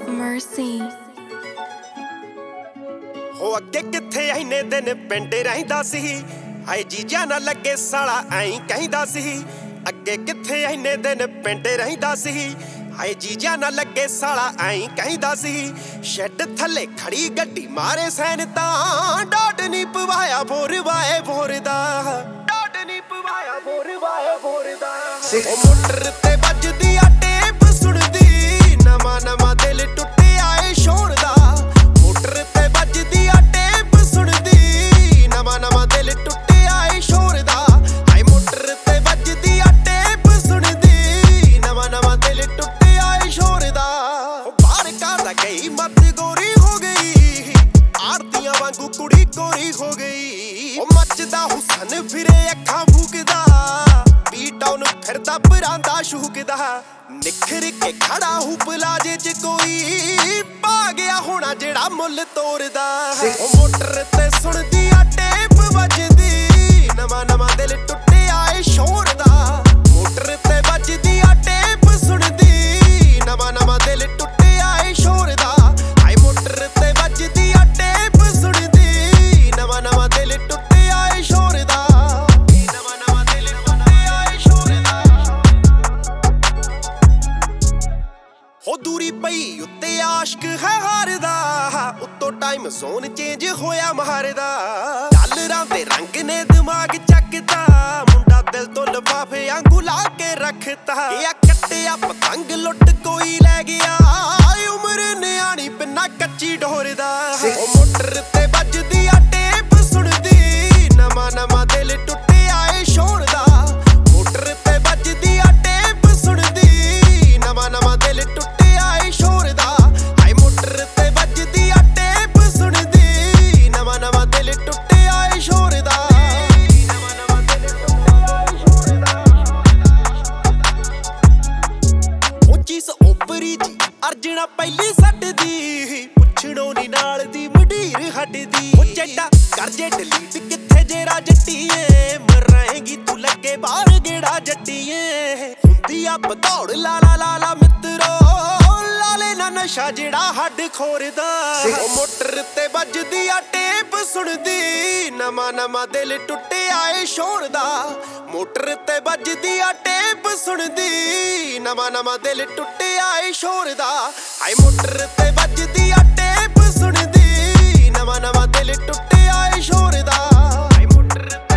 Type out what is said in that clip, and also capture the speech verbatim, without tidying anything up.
Mercy ਹੋ ਅੱਗੇ ਕਿੱਥੇ ਐਨੇ ਦਿਨ ਪਿੰਡ ਰਹਿੰਦਾ ਸੀ ਹਾਏ ਜੀਜਾ ਨਾ ਲੱਗੇ ਸਾਲਾ ਐਂ ਕਹਿੰਦਾ ਸੀ ਅੱਗੇ ਕਿੱਥੇ ਐਨੇ ਦਿਨ ਪਿੰਡ ਰਹਿੰਦਾ ਸੀ ਹਾਏ ਜੀਜਾ ਨਾ ਲੱਗੇ ਸਾਲਾ ਐਂ ਕਹਿੰਦਾ ਸੀ ਸ਼ੈੱਡ ਥੱਲੇ ਖੜੀ ਗੱਡੀ ਮਾਰੇ ਸੈਨ ਤਾਂ ਡਾਟ ਨਹੀਂ ਪਵਾਇਆ ਬੋਰ ਵਾਏ ਬੋਰ ਦਾ ਡਾਟ ਨਹੀਂ ਪਵਾਇਆ ਬੋਰ ਵਾਏ ਬੋਰ ਦਾ ਉਹ ਮੋਟਰ ਤੇ ਵੱਜਦੀ ਆ ਟੇਪ ਸੁਣਦੀ ਨਵਾਂ ਨਵਾਂ ਦਿਲ ਟੁੱਟਿਆ ਏ ਸ਼ੋਰ ਦਾ ਮੋਟਰ ਤੇ ਵੱਜਦੀ ਆ ਟੇਪ ਸੁਣਦੀ ਨਵਾਂ ਨਵਾਂ ਦਿਲ ਟੁੱਟਿਆ ਏ ਸ਼ੋਰ ਦਾ ਹਾਏ ਮੋਟਰ ਤੇ ਵੱਜਦੀ ਆ ਟੇਪ ਸੁਣਦੀ ਨਵਾਂ ਨਵਾਂ ਦਿਲ ਟੁੱਟਿਆ ਏ ਸ਼ੋਰ ਦਾ ਉਹ ਬਾਹਰ ਕਾਦਾ ਗਈ ਮੱਤ ਗੋਰੀ ਹੋ ਗਈ ਆਰਤੀਆਂ ਵਾਂਗੂ ਕੁੜੀ ਗੋਰੀ ਹੋ ਗਈ ਉਹ ਮੱਚਦਾ ਹੁਸਨ ਫਿਰੇ ਅੱਖਾਂ ਫੂਕਦਾ ਬੀਟਾਉਨ ਫਿਰਦਾ ਪਰਾਂਦਾ ਸ਼ੂਕਦਾ ਨਿਖਰ ਕੇ ਖੜਾ ਹੂ ਪਲਾਜੇ ਚ ਕੋਈ ਪਾ ਗਿਆ ਹੋਣਾ ਜਿਹੜਾ ਮੁੱਲ ਤੋੜਦਾ ਉਹ ਮੋਟਰ ਤੇ ਸੁਣਦੀ ਆ ਟੇਪ ਵੱਜਦੀ ਨਵਾਂ ਨਵਾਂ ਦਿਲ ਟੁੱਟਿਆ ਏ ਸ਼ੋਰ ਦਾ ਮੋਟਰ ਤੇ ਵੱਜਦੀ ਆ ਟੇਪ ਸੁਣਦੀ ਨਵਾਂ ਨਵਾਂ ਦਿਲ ਟੁੱਟਿਆ ਏ ਸ਼ੋਰ ਦਾ ਹਾਏ ਮੋਟਰ ਤੇ ਵੱਜਦੀ ਆ ਟੇਪ ਸੁਣਦੀ ਨਵਾਂ ਨਵਾਂ ਦਿਲ ਟੁੱਟਿਆ ਏ ਸ਼ੋਰ ਦਾ ਨਵਾਂ ਨਵਾਂ ਦਿਲ ਟੁੱਟਿਆ ਏ ਸ਼ੋਰ ਦਾ ਹੋ ਦੂਰੀ ਪਈ ਉੱਤੇ ਆਸ਼ਕ ਹੈ ਹਾਰਦਾ ਉੱਤੋਂ ਟਾਈਮ ਜ਼ੋਨ ਚੇਂਜ ਹੋਇਆ ਮਾਰਦਾ ਡਾਲਰਾਂ ਦੇ ਰੰਗ ਨੇ ਦਿਮਾਗ ਚੱਕਦਾ ਮੁੰਡਾ ਦਿਲ ਤੋਂ ਲਿਫਾਫੇ ਵਾਂਗੂ ਲਾ ਕੇ ਰੱਖਤਾ ਇਹ ਕੱਟਿਆ ਪਤੰਗ ਲੁੱਟ ਕੋਈ ਲੈ ਗਿਆ ਉਮਰ ਨਿਆਣੀ ਪਿੰਨਾ ਕੱਚੀ ਢੋਰਦਾ ਉਹ ਮੋਟਰ ਤੇ ਵੱਜਦੀ ਆ ਟੇਪ ਸੁਣਦੀ ਨਵਾਂ ਨਵਾਂ ਦਿਲ ਟੁੱਟਿਆ ਏ ਸ਼ੋਰ ਦਾ ਮੋਟਰ ਤੇ ਵੱਜਦੀ ਆ ਟੇਪ ਸੁਣਦੀ ਨਵਾਂ ਨਵਾਂ ਦਿਲ ਟੁੱਟਿਆ ਏ ਸ਼ੋਰ ਦਾ ਹਾਏ ਮੋਟਰ ਤੇ ਵੱਜਦੀ ਆ ਟੇਪ ਸੁਣਦੀ ਨਵਾਂ ਨਵਾਂ ਦਿਲ ਟੁੱਟਿਆ ਏ ਸ਼ੋਰ ਦਾ ਨਵਾਂ ਨਵਾਂ ਦਿਲ ਟੁੱਟਿਆ ਏ ਸ਼ੋਰ ਦਾ ਉਹ ਚੀਜ਼ ਓਪਰੀ ਜੀ ਅਰਜਣਾ ਪਹਿਲੀ ਸੱਟਦੀ ਪੁੱਛਣੋਂ ਨੀ ਨਾਲ ਦੀ ਮਢੀਰ ਹਟਦੀ ਉਹ ਚੱਡਾ ਕਰ ਜੇ ਡਿਲੀਟ ਕਿੱਥੇ ਜੇਰਾ ਜੱਟੀਏ ਮਰਾਂਗੀ ਤੂੰ ਲੱਗੇ ਬਾਹਰ ਗੇੜਾ ਜੱਟੀਏ ਹੁੰਦੀ ਆ ਬਦੌੜ ਲਾ ਲਾ ਲਾ ਲਾ ਮਿੱਤਰੋ ਲਾਲੇ ਨਾ ਨਸ਼ਾ ਜਿਹੜਾ ਹੱਡ ਖੋਰਦਾ ਉਹ ਮੋਟਰ ਤੇ ਵੱਜਦੀ ਆ ਟੇਪ ਸੁਣਦੀ ਨਵਾਂ ਨਵਾਂ ਦਿਲ ਟੁੱਟਿਆ ਏ ਸ਼ੋਰ ਦਾ ਮੋਟਰ ਤੇ ਵੱਜਦੀ ਆ ਟੇਪ ਸੁਣਦੀ ਨਵਾਂ ਨਵਾਂ ਦਿਲ ਟੁੱਟਿਆ ਏ ਸ਼ੋਰ ਦਾ ਹਾਏ ਮੋਟਰ ਤੇ ਵੱਜਦੀ ਆ ਟੇਪ ਸੁਣਦੀ ਨਵਾਂ ਨਵਾਂ ਦਿਲ ਟੁੱਟਿਆ ਏ ਸ਼ੋਰ ਦਾ ਹਾਏ ਮੋਟਰ